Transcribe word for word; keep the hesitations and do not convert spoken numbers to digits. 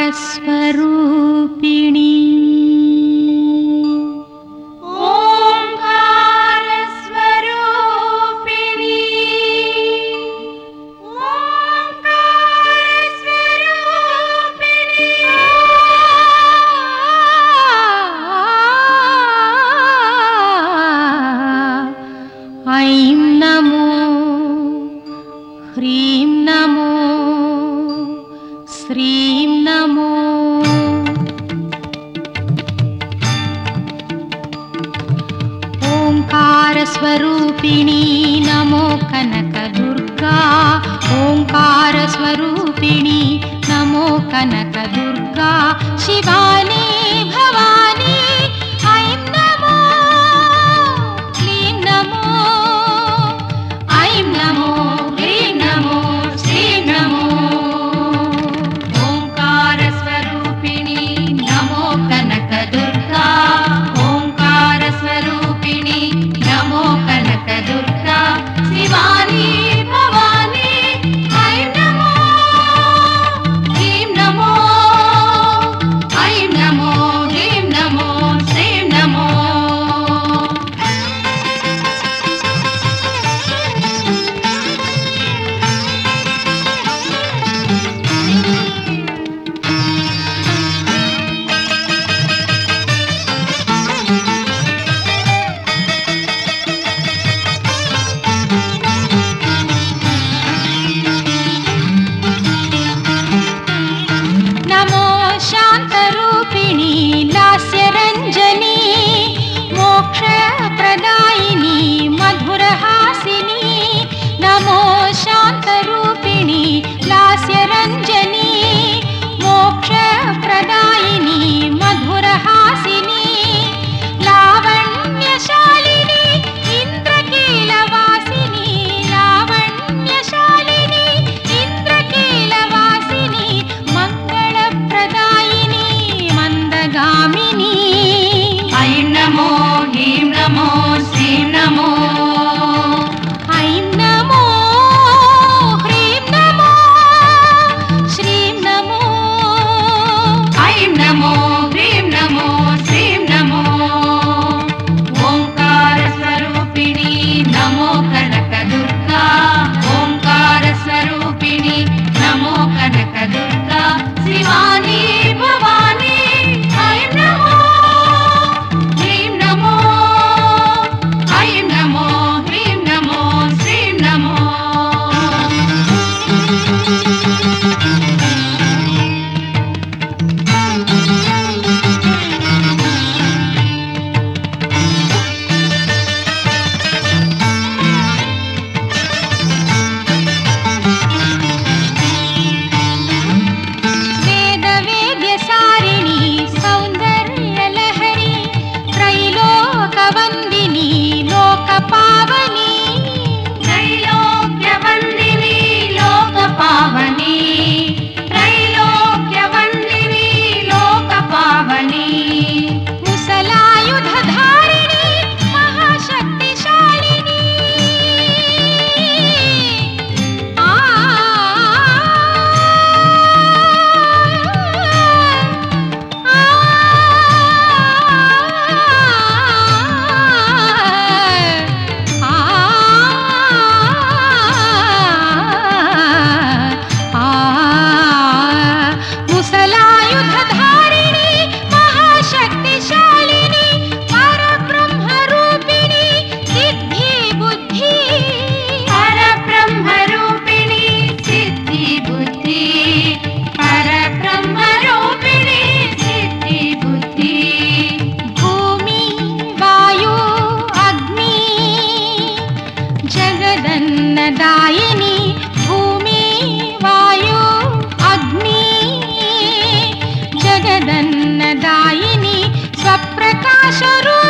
ओंकारस्वरूपिणी ओंकारस्वरूपिणी ओंकारस्वरूपिणी ऐं नमो ह्रीं नमो श्रीं नमो ओंकारस्वरूपिणी नमो कनकदुर्गा ओंकारस्वरूपिणी नमो कनकदुर्गा शिवानी भवानी ऐं नमो क्लीं नमो ऐं नमो ह्रीं नमो श्रीं नमो ओंकारस्वरूपिणी नमो कनकदुर्गा ओंकारस्वरूपिणी नमो कनकदुर्गा शिवानी भवानी ऐं नमो क्लीं नमो ऐं नमो ह्रीं नमो श्रीं नमो नमो शान्तरूपिणी लास्यरञ्जनी मोक्षप्रदायिनी मधुरहासिनी नमो शान्तरूपिणी लास्यरञ्जनी मोक्षप्रदायिनी मधुरहासिनी लावण्यशालिनी इन्द्रकीलवासिनी लावण्यशालिनी इन्द्रकीलवासिनी मङ्गलप्रदायिनी मन्दगामिनी ऐं नमो ह्रीं नमो श्रीं नमो ऐं नमो ह्रीं नमो श्रीं नमो ऐं नमो ह्रीं नमो श्रीं नमो ओंकारस्वरूपिणी नमो कनकदुर्गा ओंकारस्वरूपिणी नमो कनकदुर्गा शिवानी भवानी ऐं नमो ह्रीं नमो ऐं नमो ह्रीं नमो श्रीं नमो वेदवेद्यसारिणी सौन्दर्यलहरी त्रैलोकवन्दिनी लोकपावनी त्रैलोक्यवन्दिनी लोकपावनी त्रैलोक्यवन्दिनी लोकपावनी मुसलायुधधारिणी महाशक्तिशालिनी आ मुसलायुधधारिणी महाशक्तिशालिनी परब्रह्मरूपिणी सिद्धिबुद्धि परब्रह्मरूपिणी सिद्धिबुद्धि परब्रह्मरूपिणी सिद्धिबुद्धि भूमि वायु अग्नि जगदन्नदायिनी भूमि वायु अग्नि जगदन्नदायिनी स्वप्रकाशरूपिणी